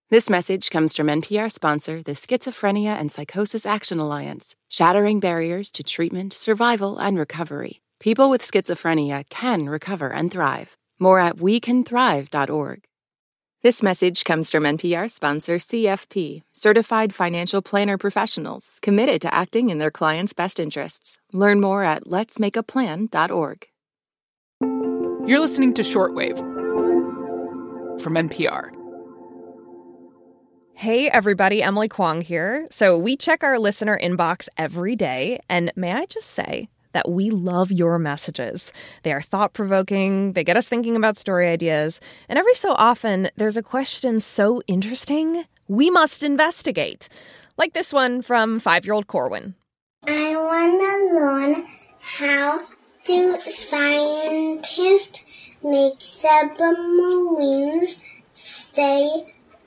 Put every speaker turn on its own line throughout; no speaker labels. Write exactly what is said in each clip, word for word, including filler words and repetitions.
This message comes from N P R sponsor, the Schizophrenia and Psychosis Action Alliance, shattering barriers to treatment, survival, and recovery. People with schizophrenia can recover and thrive. More at we can thrive dot org. This message comes from N P R sponsor C F P, Certified Financial Planner Professionals, committed to acting in their clients' best interests. Learn more at lets make a plan dot org.
You're listening to Shortwave from N P R.
Hey, everybody, Emily Kwong here. So we check our listener inbox every day, and may I just say that we love your messages. They are thought-provoking, they get us thinking about story ideas, and every so often, there's a question so interesting, we must investigate. Like this one from five-year-old Corwin.
I want to learn how do scientists make submarines stay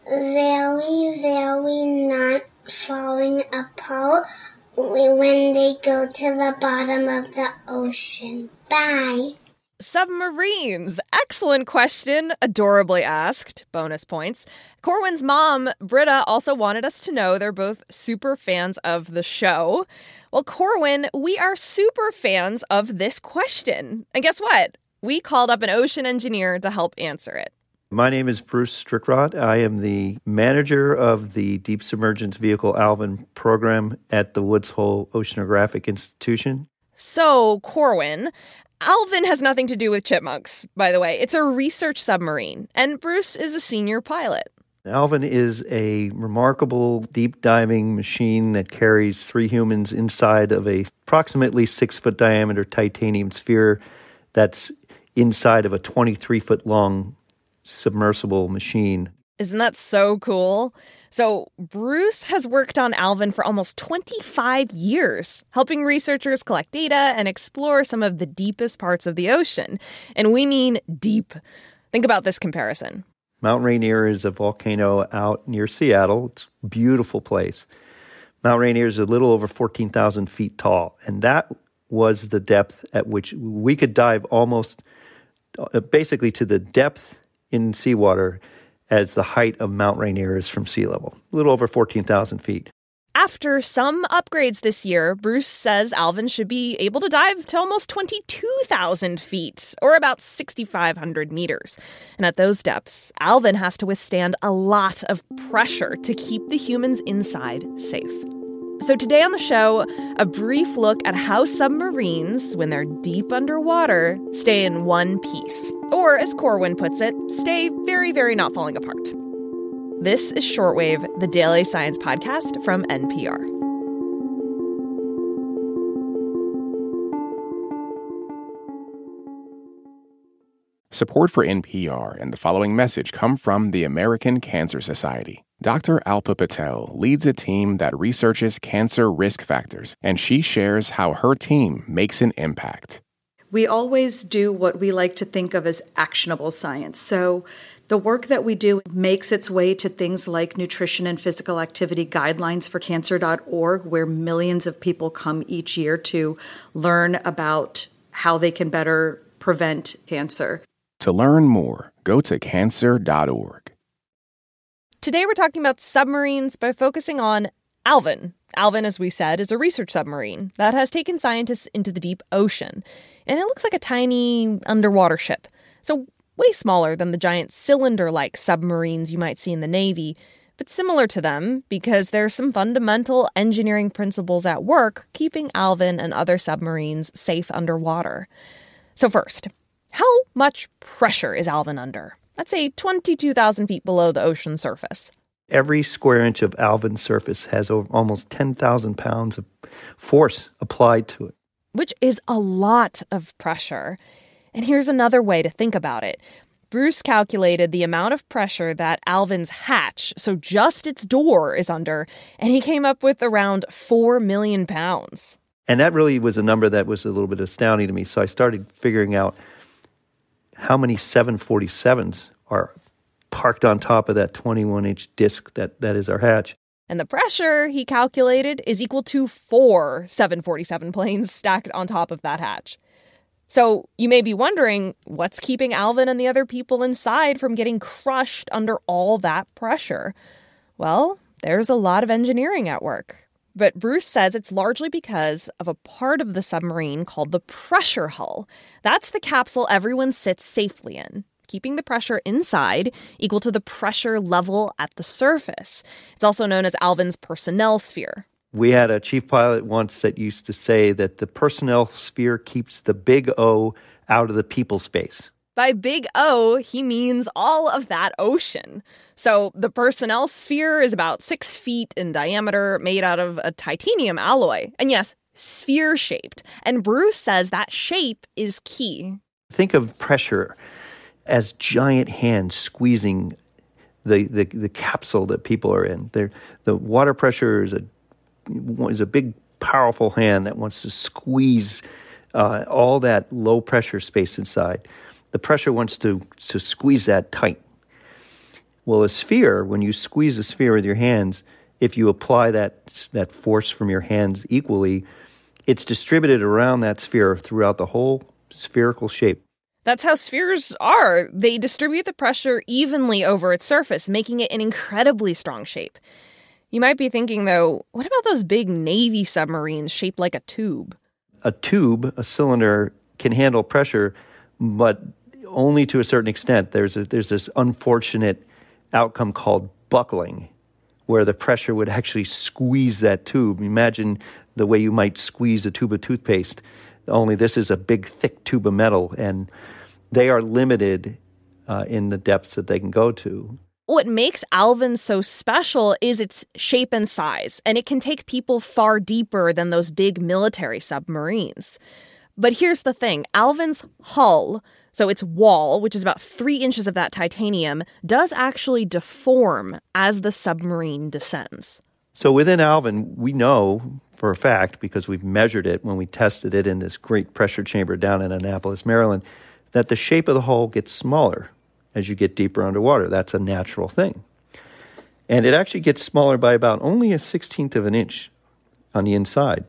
very, very not falling apart when they go to the bottom of the ocean. Bye.
Submarines. Excellent question. Adorably asked. Bonus points. Corwin's mom, Britta, also wanted us to know they're both super fans of the show. Well, Corwin, we are super fans of this question. And guess what? We called up an ocean engineer to help answer it.
My name is Bruce Strickrott. I am the manager of the Deep Submergence Vehicle Alvin program at the Woods Hole Oceanographic Institution.
So, Corwin, Alvin has nothing to do with chipmunks, by the way. It's a research submarine, and Bruce is a senior pilot.
Alvin is a remarkable deep-diving machine that carries three humans inside of a approximately six-foot diameter titanium sphere that's inside of a twenty-three foot long submersible machine.
Isn't that so cool? So Bruce has worked on Alvin for almost twenty-five years, helping researchers collect data and explore some of the deepest parts of the ocean. And we mean deep. Think about this comparison.
Mount Rainier is a volcano out near Seattle. It's a beautiful place. Mount Rainier is a little over fourteen thousand feet tall, and that was the depth at which we could dive almost uh, basically to the depth in seawater as the height of Mount Rainier is from sea level, a little over fourteen thousand feet.
After some upgrades this year, Bruce says Alvin should be able to dive to almost twenty-two thousand feet, or about six thousand five hundred meters. And at those depths, Alvin has to withstand a lot of pressure to keep the humans inside safe. So today on the show, a brief look at how submarines, when they're deep underwater, stay in one piece. Or, as Corwin puts it, stay very, very not falling apart. This is Shortwave, the daily science podcast from N P R.
Support for N P R and the following message come from the American Cancer Society. Doctor Alpa Patel leads a team that researches cancer risk factors, and she shares how her team makes an impact.
We always do what we like to think of as actionable science. So the work that we do makes its way to things like nutrition and physical activity guidelines for cancer dot org, where millions of people come each year to learn about how they can better prevent cancer.
To learn more, go to cancer dot org.
Today we're talking about submarines by focusing on Alvin. Alvin, as we said, is a research submarine that has taken scientists into the deep ocean. And it looks like a tiny underwater ship. So way smaller than the giant cylinder-like submarines you might see in the Navy, but similar to them because there's some fundamental engineering principles at work keeping Alvin and other submarines safe underwater. So first, how much pressure is Alvin under? Let's say twenty-two thousand feet below the ocean surface.
Every square inch of Alvin's surface has over almost ten thousand pounds of force applied to it.
Which is a lot of pressure. And here's another way to think about it. Bruce calculated the amount of pressure that Alvin's hatch, so just its door, is under, and he came up with around four million pounds.
And that really was a number that was a little bit astounding to me. So I started figuring out how many seven forty-sevens are parked on top of that twenty-one inch disc that, that is our hatch.
And the pressure, he calculated, is equal to four seven forty-seven planes stacked on top of that hatch. So you may be wondering, what's keeping Alvin and the other people inside from getting crushed under all that pressure? Well, there's a lot of engineering at work. But Bruce says it's largely because of a part of the submarine called the pressure hull. That's the capsule everyone sits safely in, keeping the pressure inside equal to the pressure level at the surface. It's also known as Alvin's personnel sphere.
We had a chief pilot once that used to say that the personnel sphere keeps the big O out of the people space.
By big O, he means all of that ocean. So the personnel sphere is about six feet in diameter, made out of a titanium alloy. And yes, sphere-shaped. And Bruce says that shape is key.
Think of pressure as giant hands squeezing the, the, the capsule that people are in. They're, the water pressure is a, is a big, powerful hand that wants to squeeze uh, all that low-pressure space inside. The pressure wants to, to squeeze that tight. Well, a sphere, when you squeeze a sphere with your hands, if you apply that, that force from your hands equally, it's distributed around that sphere throughout the whole spherical shape.
That's how spheres are. They distribute the pressure evenly over its surface, making it an incredibly strong shape. You might be thinking, though, what about those big Navy submarines shaped like a tube?
A tube, a cylinder, can handle pressure, but only to a certain extent. There's a, there's this unfortunate outcome called buckling, where the pressure would actually squeeze that tube. Imagine the way you might squeeze a tube of toothpaste, only this is a big, thick tube of metal, and they are limited uh, in the depths that they can go to.
What makes Alvin so special is its shape and size, and it can take people far deeper than those big military submarines. But here's the thing, Alvin's hull, so its wall, which is about three inches of that titanium, does actually deform as the submarine descends.
So within Alvin, we know for a fact, because we've measured it when we tested it in this great pressure chamber down in Annapolis, Maryland, that the shape of the hull gets smaller as you get deeper underwater. That's a natural thing. And it actually gets smaller by about only a sixteenth of an inch on the inside.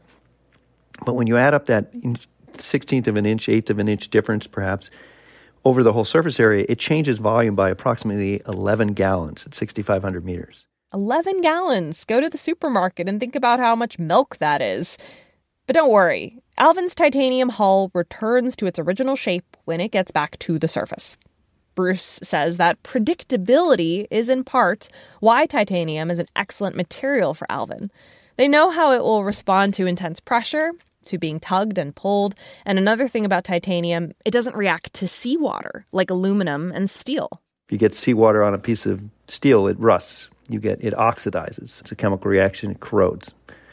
But when you add up that sixteenth of an inch, eighth of an inch difference perhaps, over the whole surface area, it changes volume by approximately eleven gallons at sixty-five hundred meters.
eleven gallons. Go to the supermarket and think about how much milk that is. But don't worry, Alvin's titanium hull returns to its original shape when it gets back to the surface. Bruce says that predictability is in part why titanium is an excellent material for Alvin. They know how it will respond to intense pressure, to being tugged and pulled, and another thing about titanium, it doesn't react to seawater like aluminum and steel.
If you get seawater on a piece of steel, it rusts. You get it oxidizes. It's a chemical reaction. It corrodes.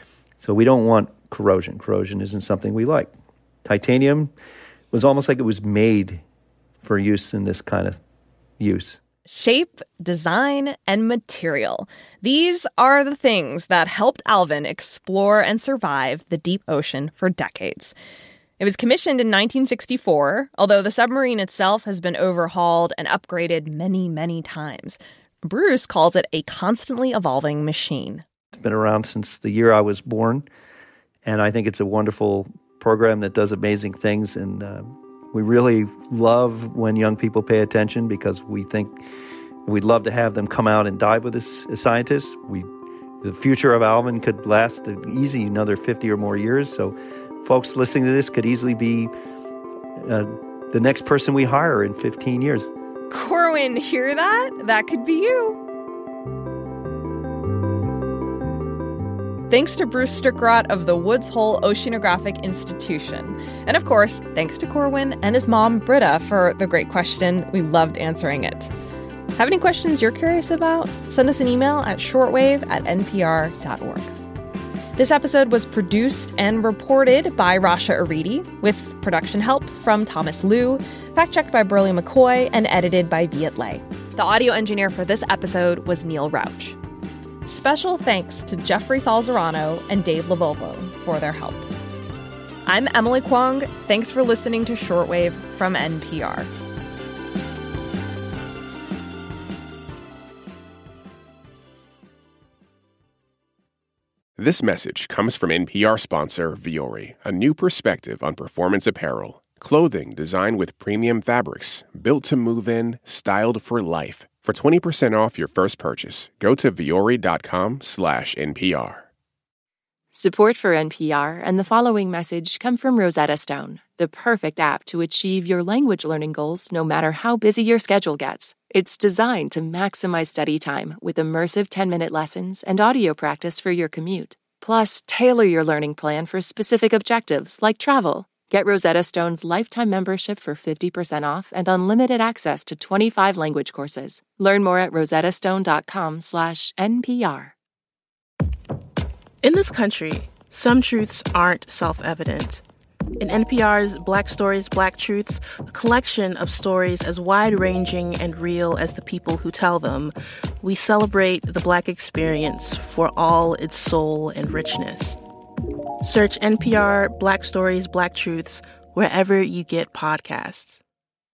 So we don't want corrosion. Corrosion isn't something we like. Titanium was almost like it was made for use in this kind of use.
Shape, design, and material. These are the things that helped Alvin explore and survive the deep ocean for decades. It was commissioned in nineteen sixty-four, although the submarine itself has been overhauled and upgraded many, many times. Bruce calls it a constantly evolving machine.
It's been around since the year I was born, and I think it's a wonderful program that does amazing things, and uh, we really love when young people pay attention because we think we'd love to have them come out and dive with us as scientists. We, the future of Alvin could last easy another fifty or more years, so folks listening to this could easily be uh, the next person we hire in fifteen years.
Corwin, hear that? That could be you. Thanks to Bruce Stückrath of the Woods Hole Oceanographic Institution. And of course, thanks to Corwin and his mom, Britta, for the great question. We loved answering it. Have any questions you're curious about? Send us an email at shortwave at n p r dot org. This episode was produced and reported by Rasha Aridi, with production help from Thomas Liu, fact-checked by Burley McCoy, and edited by Viet Le. The audio engineer for this episode was Neil Rauch. Special thanks to Jeffrey Falzerano and Dave Lavolvo for their help. I'm Emily Kwong. Thanks for listening to Shortwave from N P R.
This message comes from N P R sponsor Vuori, a new perspective on performance apparel. Clothing designed with premium fabrics, built to move in, styled for life. For twenty percent off your first purchase, go to vuori.com slash NPR.
Support for N P R and the following message come from Rosetta Stone, the perfect app to achieve your language learning goals no matter how busy your schedule gets. It's designed to maximize study time with immersive ten-minute lessons and audio practice for your commute. Plus, tailor your learning plan for specific objectives like travel. Get Rosetta Stone's lifetime membership for fifty percent off and unlimited access to twenty-five language courses. Learn more at rosettastone.com slash NPR.
In this country, some truths aren't self-evident. In N P R's Black Stories, Black Truths, a collection of stories as wide-ranging and real as the people who tell them, we celebrate the Black experience for all its soul and richness. Search N P R Black Stories, Black Truths wherever you get podcasts.